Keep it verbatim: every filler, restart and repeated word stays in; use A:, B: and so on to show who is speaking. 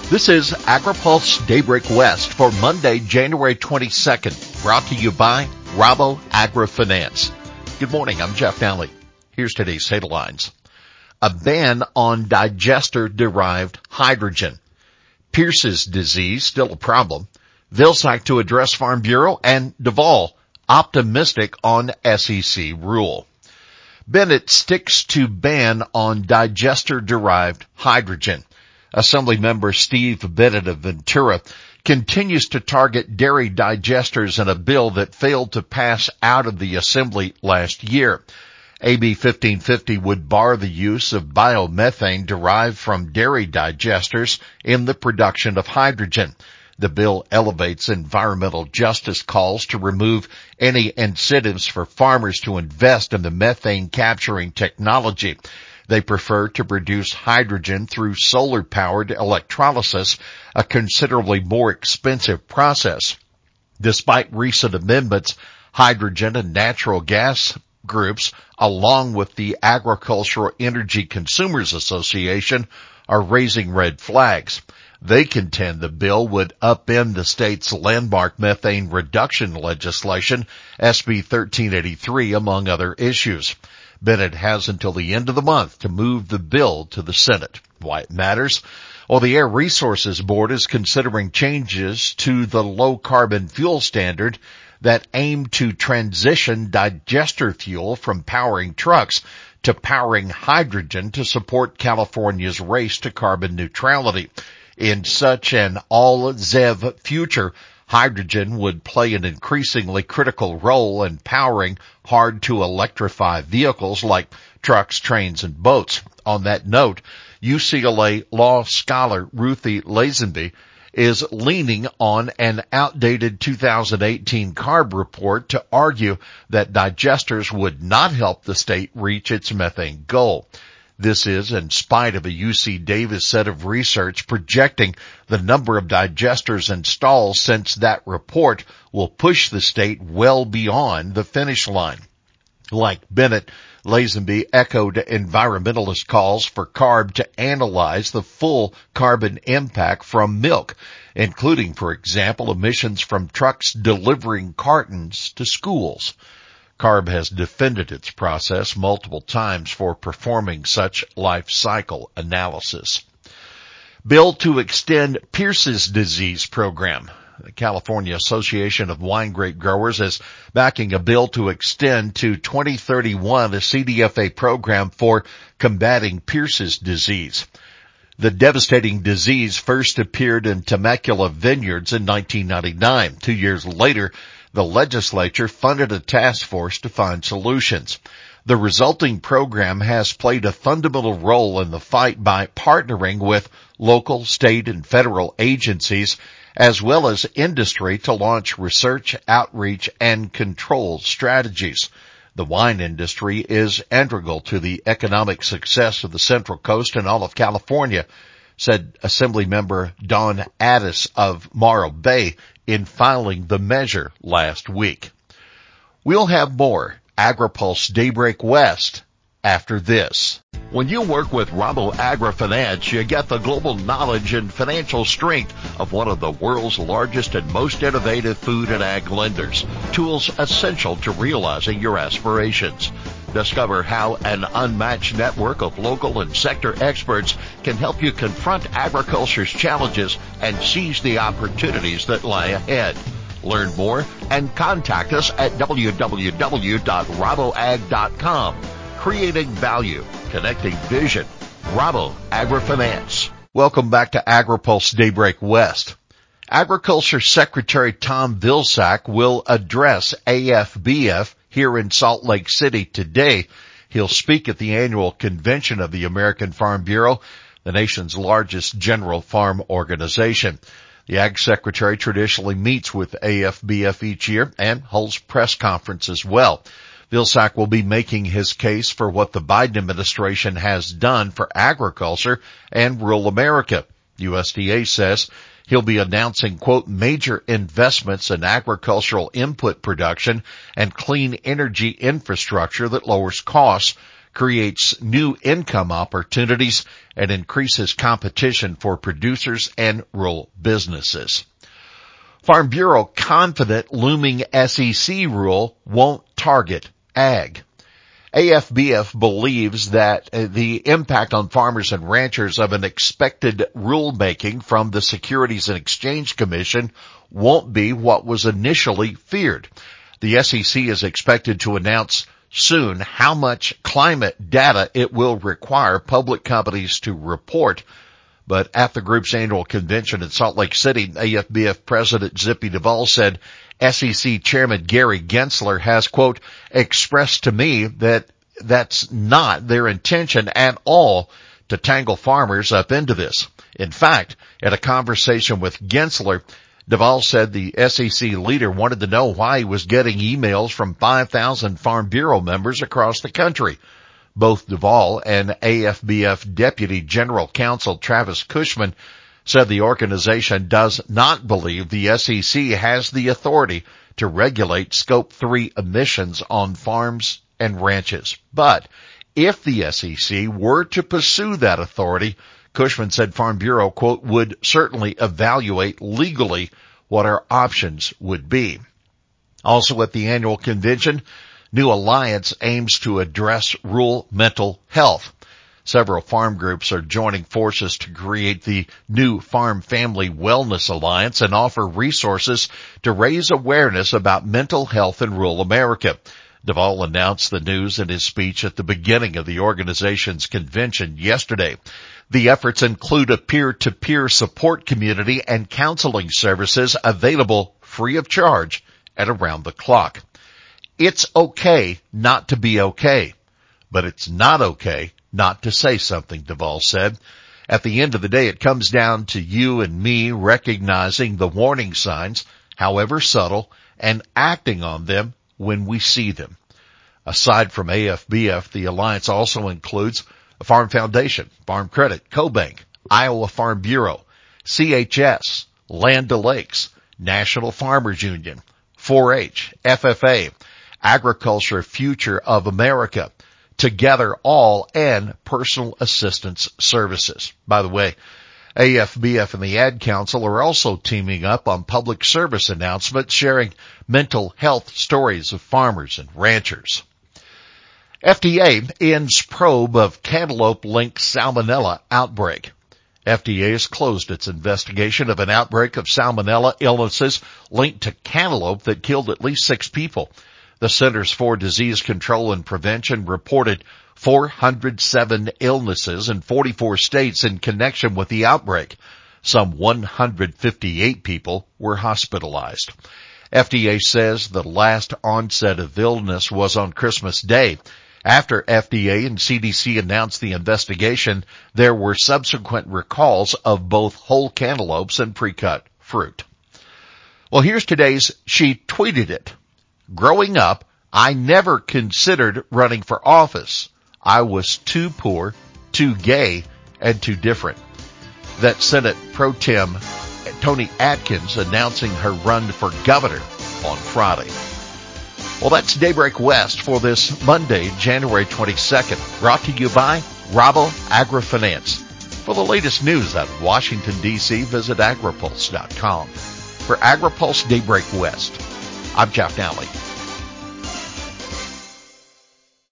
A: This is AgriPulse Daybreak West for Monday, January twenty-second, brought to you by Rabo AgriFinance. Good morning, I'm Jeff Nally. Here's today's headlines. A ban on digester-derived hydrogen. Pierce's disease, still a problem. Vilsack to address Farm Bureau, and Duvall optimistic on S E C rule. Bennett sticks to ban on digester-derived hydrogen. Assemblymember Steve Bennett of Ventura continues to target dairy digesters in a bill that failed to pass out of the Assembly last year. A B fifteen fifty would bar the use of biomethane derived from dairy digesters in the production of hydrogen. The bill elevates environmental justice calls to remove any incentives for farmers to invest in the methane capturing technology. They prefer to produce hydrogen through solar-powered electrolysis, a considerably more expensive process. Despite recent amendments, hydrogen and natural gas groups, along with the Agricultural Energy Consumers Association, are raising red flags. They contend the bill would upend the state's landmark methane reduction legislation, S B thirteen eighty-three, among other issues. Bennett has until the end of the month to move the bill to the Senate. Why it matters? Well, the Air Resources Board is considering changes to the low-carbon fuel standard that aim to transition digester fuel from powering trucks to powering hydrogen to support California's race to carbon neutrality. In such an all-Z E V future, hydrogen would play an increasingly critical role in powering hard-to-electrify vehicles like trucks, trains, and boats. On that note, U C L A law scholar Ruthie Lazenby is leaning on an outdated two thousand eighteen CARB report to argue that digesters would not help the state reach its methane goal. This is in spite of a U C Davis set of research projecting the number of digesters installed since that report will push the state well beyond the finish line. Like Bennett, Lazenby echoed environmentalist calls for CARB to analyze the full carbon impact from milk, including, for example, emissions from trucks delivering cartons to schools. CARB has defended its process multiple times for performing such life cycle analysis. Bill to extend Pierce's disease program. The California Association of Wine Grape Growers is backing a bill to extend to twenty thirty-one a C D F A program for combating Pierce's disease. The devastating disease first appeared in Temecula vineyards in nineteen ninety-nine. Two years later, the legislature funded a task force to find solutions. The resulting program has played a fundamental role in the fight by partnering with local, state, and federal agencies, as well as industry, to launch research, outreach, and control strategies. The wine industry is integral to the economic success of the Central Coast and all of California, said Assemblymember Don Addis of Morro Bay in filing the measure last week. We'll have more AgriPulse Daybreak West after this. When you work with Rabo AgriFinance, you get the global knowledge and financial strength of one of the world's largest and most innovative food and ag lenders. Tools essential to realizing your aspirations. Discover how an unmatched network of local and sector experts can help you confront agriculture's challenges and seize the opportunities that lie ahead. Learn more and contact us at w w w dot raboag dot com. Creating value, connecting vision. Rabo AgriFinance. Welcome back to AgriPulse Daybreak West. Agriculture Secretary Tom Vilsack will address A F B F here in Salt Lake City today. He'll speak at the annual convention of the American Farm Bureau, the nation's largest general farm organization. The Ag Secretary traditionally meets with A F B F each year and holds press conferences as well. Vilsack will be making his case for what the Biden administration has done for agriculture and rural America. U S D A says he'll be announcing, quote, major investments in agricultural input production and clean energy infrastructure that lowers costs, creates new income opportunities, and increases competition for producers and rural businesses. Farm Bureau confident looming S E C rule won't target ag. A F B F believes that the impact on farmers and ranchers of an expected rulemaking from the Securities and Exchange Commission won't be what was initially feared. The S E C is expected to announce soon how much climate data it will require public companies to report. But at the group's annual convention in Salt Lake City, A F B F President Zippy Duvall said S E C Chairman Gary Gensler has, quote, expressed to me that that's not their intention at all to tangle farmers up into this. In fact, at a conversation with Gensler, Duvall said the S E C leader wanted to know why he was getting emails from five thousand Farm Bureau members across the country. Both Duvall and A F B F Deputy General Counsel Travis Cushman said the organization does not believe the S E C has the authority to regulate Scope three emissions on farms and ranches. But if the S E C were to pursue that authority, Cushman said Farm Bureau, quote, would certainly evaluate legally what our options would be. Also at the annual convention, New Alliance aims to address rural mental health. Several farm groups are joining forces to create the new Farm Family Wellness Alliance and offer resources to raise awareness about mental health in rural America. Duvall announced the news in his speech at the beginning of the organization's convention yesterday. The efforts include a peer-to-peer support community and counseling services available free of charge and around the clock. It's okay not to be okay, but it's not okay not to say something, Duvall said. At the end of the day, it comes down to you and me recognizing the warning signs, however subtle, and acting on them when we see them. Aside from A F B F, the alliance also includes a Farm Foundation, Farm Credit, CoBank, Iowa Farm Bureau, C H S, Land O'Lakes, National Farmers Union, four H, F F A, Agriculture Future of America, Together All, and Personal Assistance Services. By the way, A F B F and the Ad Council are also teaming up on public service announcements sharing mental health stories of farmers and ranchers. F D A ends probe of cantaloupe-linked salmonella outbreak. F D A has closed its investigation of an outbreak of salmonella illnesses linked to cantaloupe that killed at least six people. The Centers for Disease Control and Prevention reported four hundred seven illnesses in forty-four states in connection with the outbreak. Some one hundred fifty-eight people were hospitalized. F D A says the last onset of illness was on Christmas Day. After F D A and C D C announced the investigation, there were subsequent recalls of both whole cantaloupes and pre-cut fruit. Well, here's today's She Tweeted It. Growing up, I never considered running for office. I was too poor, too gay, and too different. That Senate Pro Tem Toni Atkins announcing her run for governor on Friday. Well, that's Daybreak West for this Monday, January twenty-second, brought to you by Rabo AgriFinance. For the latest news out of Washington, D C, visit agripulse dot com. For AgriPulse Daybreak West, I'm Jeff Nally.